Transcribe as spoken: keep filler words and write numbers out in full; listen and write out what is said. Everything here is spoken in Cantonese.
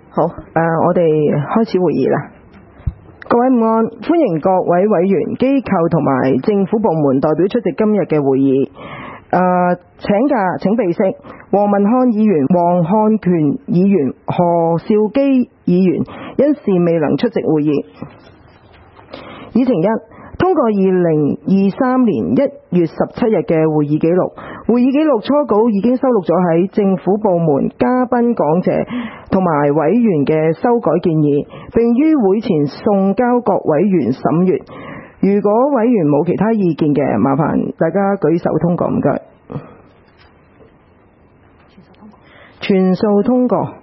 好，誒、呃，我哋開始會議啦。各位午安，歡迎各位委員、機構同埋政府部門代表出席今日嘅會議。誒、呃，請假請備悉，黃文漢議員、黃漢權議員、何兆基議員因事未能出席會議。議程一，通過二零二三年一月十七日嘅會議記錄。會議記錄初稿已經收錄咗喺政府部門、嘉賓講者同埋委員嘅修改建議，並於會前送交各委員審閱。如果委員冇其他意見嘅，麻煩大家舉手通過，唔該。全數通過。